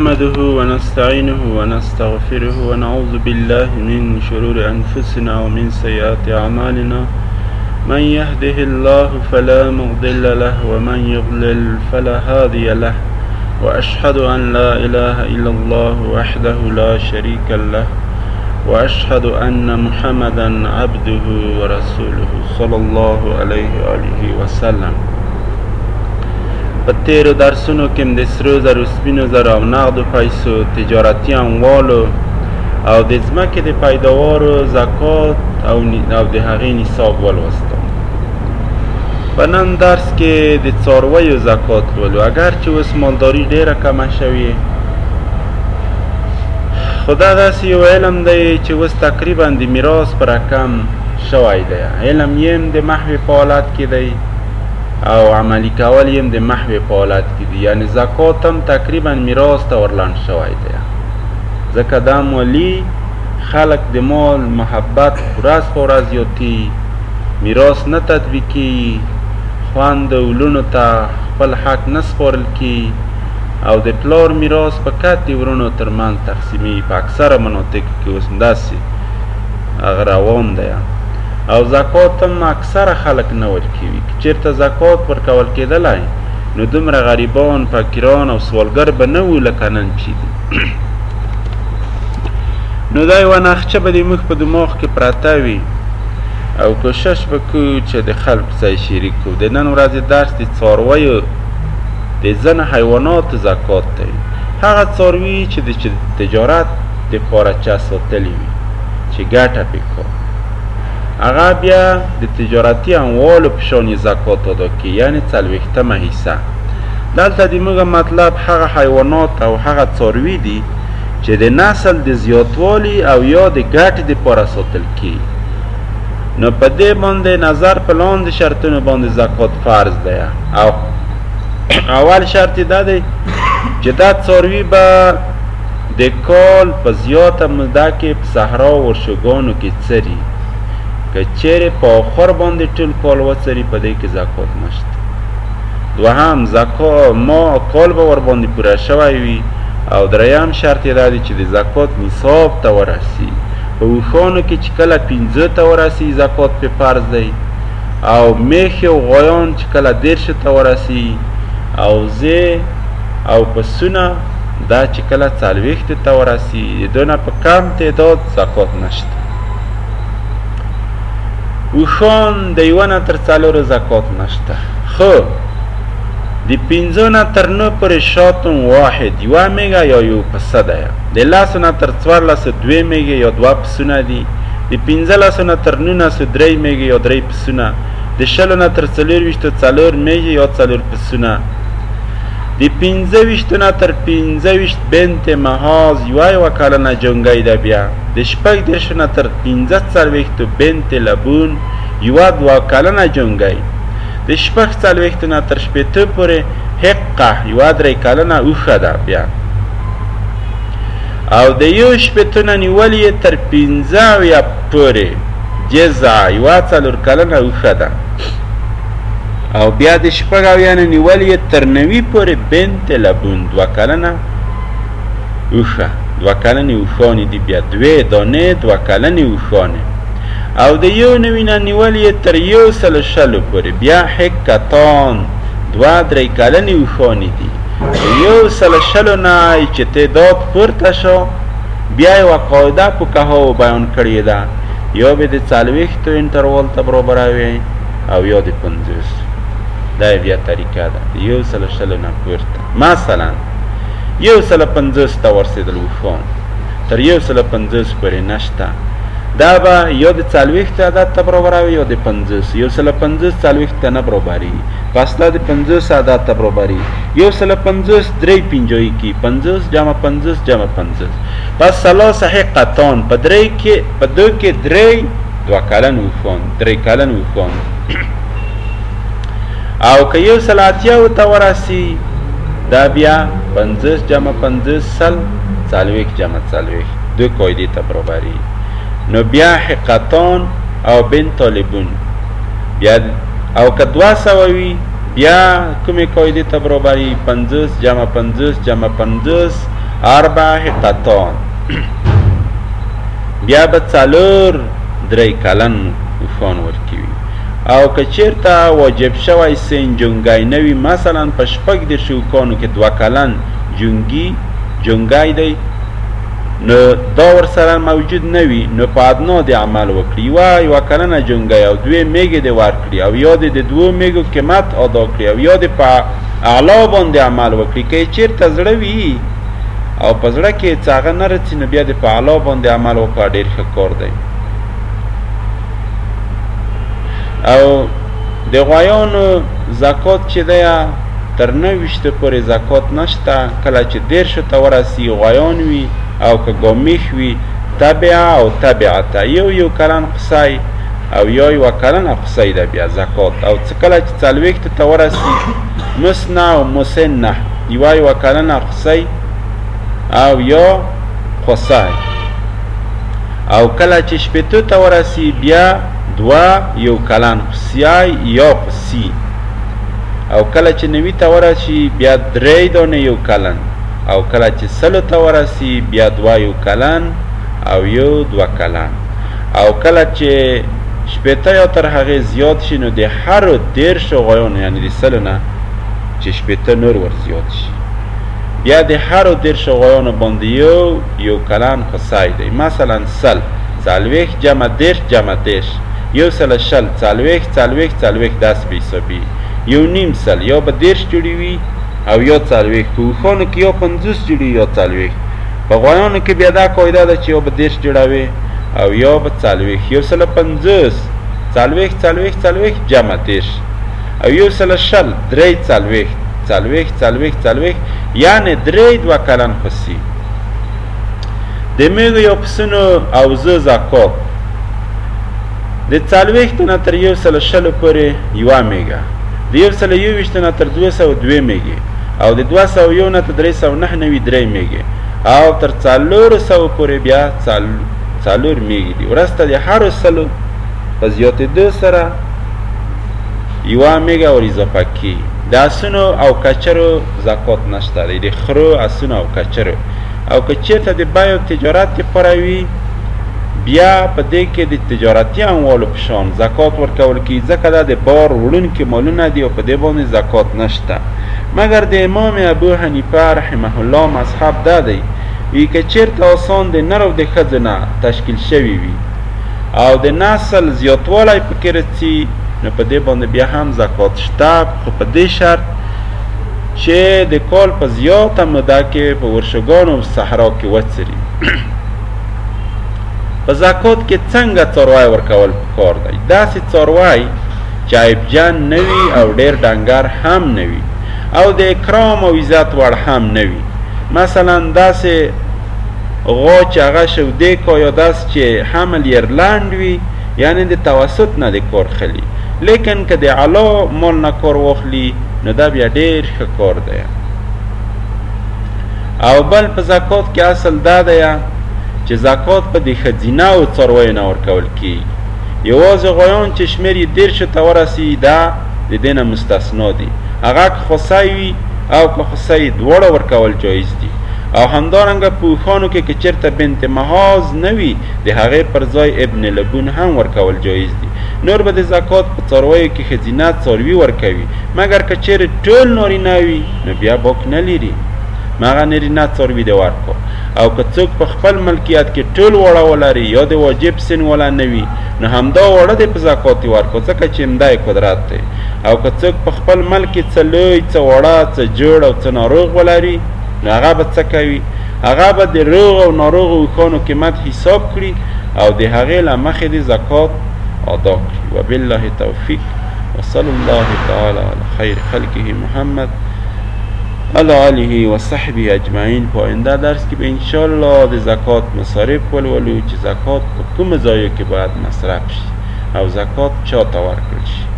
نحمده ونستعينه ونستغفره ونعوذ بالله من شرور أنفسنا ومن سيئات أعمالنا من يهده الله فلا مضل له ومن يضلل فلا هادي له وأشهد أن لا إله إلا الله وحده لا شريك له وأشهد أن محمدا عبده ورسوله صلى الله عليه وآله وسلم. په تیرو درسونو کې د سرو زرو سپینو زرو او نغدو پیسو تجارتي اموالو او د ځمکې د پیداوارو زکات او د هغې نصاب ولوستو. په نن درس کې د څارویو زکات لولو. اگر چې اوس مالداري ډېره کمه شوې، خو دا داسې یو علم دی چې اوس تقریبا د میراث په رقم شوی دی. علم یې هم د محوې په حالت کې دی او عملی کول یې هم د محوې په حالت کې دي. یعنې زکات هم تقریبا میراث ته ورلاند شوی دی. ځکه دا مالي خلک د مال محبت ورځ په ورځ زیاتېږي، میراث نه تطبیقېږي، خوند ولونو ته خپل حق نه سپارل کېږي او د پلار میراث په کت د ورونو تر منځ تقسیمېږي. په اکثره مناطقو کې اوس داسې هغه روان دی. او زکات هم اکثره خلک نه ورکوي. که چېرته زکات ورکول کېدلی نو دومره غریبان، فقیران او سوالګر به نه وو لکه نن چې دي. نو دا یوه نقشه به د موږ په دماغ کې پرته وي او کوشش وکړو چې د خلکو سره شریک کړو. د نن ورځې درس د څارویو د ځینو حیواناتو زکات دی. هغه څاروي چې د تجارت دپاره چا ساتلي وي چې ګټه پرې کوي، هغه بیا د تجارتي اموالو په شان یې زکات ادا کړي، یعنې 40مه حصه. دلته د موږ مطلب هغه حیوانات او هغه څاروي دي چې د نسل د زیاتوالي او یا د ګټې دپاره ساتل کېږي. نو په دې باندې نظر په لاندې شرطونو باندې زکات فرض دی. او اول شرط یې دا دی چې دا څاروي به د کال په زیاته موده کې په صحرا او ورشوګانو کې څري. که چیرې په آخر باندې ټول کال وڅري، په دې کې زکات نشته. دوهم ما کال به ورباندې پوره شوی وي. او دریم شرط یې دا دی چې د زکات نصاب ته ورسي. په اوښانو کې چې کله 15 ته ورسي زکات پې فرض دی، او میښې او غویان چې کله 10 ته ورسي، او زی او پسونه دا چې کله 40 ته ورسي، د دونه په کم تعداد زکات نشته. اوښان د 1 نه تر 4 زکات نشته. خو د 5 نه تر 9 پورې شاتون واحد، 1 میږه یا 1 پسه دی. د 10 نه تر 14 2 میږه یا 2 پسونه دي. د 15 نه تر 19 3 میږه یا 3 پسونه. د 20 نه تر 24 4 میږه یا 4 پسونه. د 25 نه تر 25 بنت محاز 1 کلنه جونګی ده. بیا د 16 نه تر 45 بنت لبون 2 کلنه جونګی. د 46 نه تر 80 پورې حقه 3 کلنه اوښه ده. بیا او د 80 نه نیولې تر 15 پورې جزع 4 کلنه اوښه ده. او بیا د 90 نه نیولې تر 90 پورې بنت لبون 2 کلنه اوښه. 2 کلنې اوښانې دي. بیا 2 دانې 2 کلنې اوښانې. او د 91 نه نیولې تر 100 پورې بیا حکتان 2-3 کلنې اوښانې دي. 100 نه چې تعداد پورته شو، بیا یوه قاعده فقهاو بیان کړې ده، یا به د 40 انټروال ته برابروي او یا د 50. دا بیا طریقه ده د 100 نه پورته. مثلا 150 ته ورسېدل اوښان، تر 150 پورې نشته. دا به یا د 40 عدد ته برابروي یا د 50. 150 40 ته نه برابري، فاصله د 50 عدد ته برابري. 150 3 پنځوي کې 50 جمع 50 جمع 50. پس 3 حقتان په 2 کې 3 2 کلن اوښان 3 کلن اوښان. او که 180 ته ورسي، دا بیا 50 جمع 50 40 جمع 40 2 قاعدې ته برابري. نو بیا حقتان او بنت طالبون. بیا او که 200 وي، بیا کومې قاعدې ته برابري؟ 50 جمع 50 جمع 50 4 حقتان بیا به 4 کلن اوښان ورکوي. او که چیرته واجب شوی سین جونګی نه وي، مثلا په 14 اوښانو کې 2 کلن جونګی دی، نو دا ورسره موجود نه وي، نو په ادنا د عمل وکړي، یوه کلنه جونګی او 2 میږې د ورکړي، او یا د 2 میږو قیمت ادا کړي، او یا د په اعلا باندې عمل وکړي. که چیرته زړه وي او په زړه کې څه هغه نه رسي، نو بیا د په اعلا باندې عمل وکړه، ډېر ښه کار دی. او د غوایانو زکات چې دی تر 29 پورې زکات نشته. کله چې 13 ته ورسي غوایان وي او که ګامیښ وي، تبعه او تبعته، یو کلن قصی او یوه کلنه قصی ده بیا زکات. او کله چې 40 ته ورسي مسنه او مسنه، یوه کلنه قصی او یا قصی. او کله چې 80 ته ورسي بیا 2 کلن قصی یا قصی. او کله چې 90 ته ورسي بیا 3 دانه 1 کلن. او کله چې 100 ته ورسي بیا 2 کلن او 2 کلن. او کله چې 80 یا تر هغې زیات شي، نو د هرو 13 غوایانو، یعنی د 100 نه چې 80 نور ور زیات شي، بیا د هرو 13 غوایانو باندې 1 کلن قصی دی. مثلا 100 40 جمع 10 جمع 10، 100 40 دست به حسابي، 1.5 یا به 10 جوړي وي او یا 40. په اوښانو کې یا 50 جوړي یا 40. په غوایانو کې بیا دا قاعده ده چې یا به 10 جوړوي او یا به 40. 150 40 جمع 10 او 100 40 یعنی 2 کلن خصي. د میږو یا پسونو او زه زکات د 40 نه تر 100 پورې 1 میږه، د 121 نه تر 202 میږي، او د 201 نه تر 399 میږي، او تر 400 پورې بیا 4 میږي دي. ورسته د هرو 100 په زیاتېدو سره 1 میږه ور اضافه کېږي. د اسونو او کچرو زکات نشته دی، د خرو، اسونو او کچرو. او که چېرته د بیع او تجارت دپاره وي، بیا په دې کې د تجارتي اموالو په شان زکات ورکول کېږي، ځکه دا د بار وړونکي مالونه دي او په دې باندې زکات نشته. مګر د امام ابو حنیفه رحمه الله مذهب دا دی که چېرته آسان د نر او د ښځو نه تشکیل شوي وي او د نسل زیاتوالی پکې رسي، نو په دې باندې بیا هم زکات شته، خو په دې شرط چې د کال په زیاته موده کې په ورشوګانو او صحرا کې وڅري. په زکات کې څنګه څاروی ورکول پکار دی؟ داسې څاروی چې عیبجن نه وي او ډېر ډنګر هم نه وي او د اکرام او عزت وړ هم نه وي. مثلا داسې غوا چې هغه شودې کا، یا داسې چې حمل یې لنډ وي، یعنی د توسط نه د کار خلي. لیکن که د علا مال نه کار واخلي، نو دا بیا ډېر ښه کار دی. او بل په زکات کې اصل دا دی چې زکات په د ښځینه او څارویو نه ورکول کېږي. یوازې غویان چې شمېر یې 10 ته ورسي، دا د دې نه مستثنا دي. هغه که خوسی وي او که خوسی، دواړه ورکول جایز دي. او همدارنګه په اوښانو کې که چېرته بنت محاض نه وي، د هغې پر ځای ابن لبون هم ورکول جایز دي. نور به د زکات په څارویو کې ښځینه څاروي ورکوي، مګر که چېرې ټول نارینه وي، نو بیا باک نه لري، مغه نارینه څاروي د ورکو. او که څوک په خپل ملکیت کې ټول واړه ولري یا د واجب سن والا نه وي، نو همدا واړه د په زکات ورکو، ځکه چې همدا قدرت دی. او که څوک په خپل ملک کې څه لوی، څه واړه، څه جوړ او څه ناروغ ولري، نو هغه به څه کوي؟ هغه به د روغ او ناروغو اوښانو قیمت حساب کړي او د هغې له مخې د زکات ادا کړي. وبالله توفیق، وصلی الله تعالی علی خیر خلقه محمد علی آله و صحبه اجمعین. په آینده درس کې به انشاءالله د زکات مصارف ولولو چې زکات په کومو ځایو کې باید مصرف شي او زکات چا ته ورکړل شي.